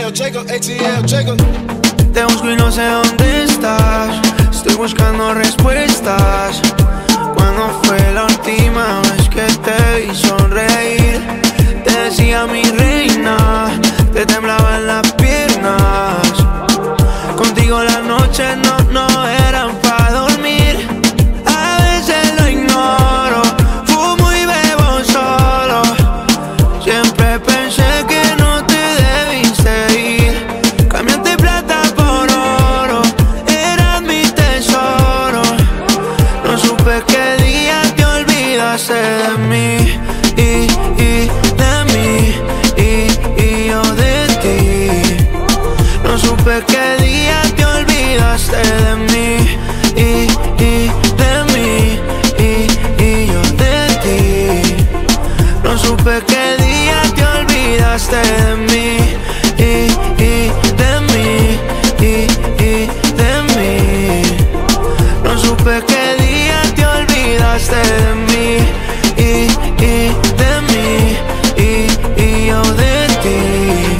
Jacob, ATL Jacob. Te busco y no sé dónde estás. Estoy buscando respuestas. ¿Cuándo fue la última vez que te vi sonreír? Te decía mi reina, te temblaban las piernas. Contigo las noches no eran para dormir. A veces lo ignoro, fumo y bebo solo. Siempre pensé que no te debiste ir. Cambiaste plata por oro, eras mi tesoro. No supe qué día te olvidaste de mí y de mí y yo de ti. No supe qué día te olvidaste de mí y de mí y yo de ti. No supe qué día te olvidaste de mí y de mí y de mí. No supe qué día te olvidaste de mí y de mí y yo de ti.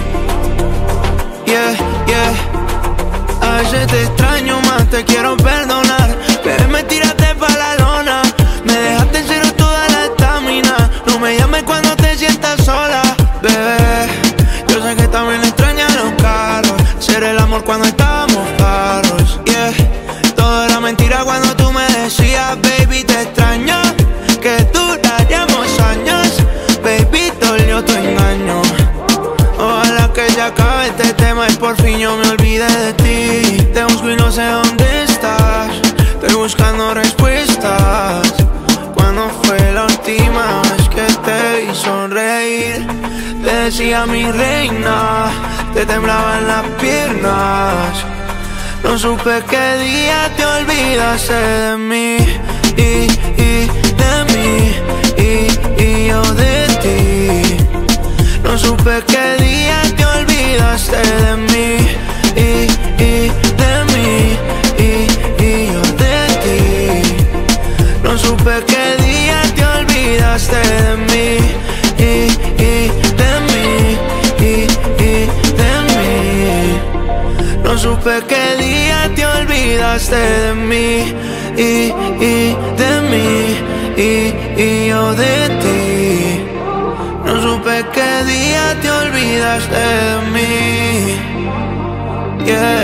Yeah, yeah. A veces te extraño más, te quiero perdonar. Pero me tiraste pa' la lona, me dejaste en cero toda la estamina. No me llames cuando te sientas sola, bebé. Yo sé que también extrañas los carros, hacer el amor cuando estábamos claros, yeah. Todo era mentira cuando tú me decías, baby, te extraño, que duraríamos años. Baby, dolió tu engaño. Ojalá que ya acabe este tema y por fin yo me olvide de ti. Te busco y no sé dónde estás. Estoy buscando respuestas. ¿Cuándo fue la última vez que te vi sonreír? Te decía mi reina, te temblaban las piernas. No supe qué día te olvidaste de mí y de mí y yo de ti. No supe qué día te olvidaste de mí y de mí y yo de ti. No supe qué día te olvidaste de mí y de mí y de mí. No supe qué día te olvidaste de mí y de mí y yo de ti. No supe qué día te olvidaste de mí, yeah.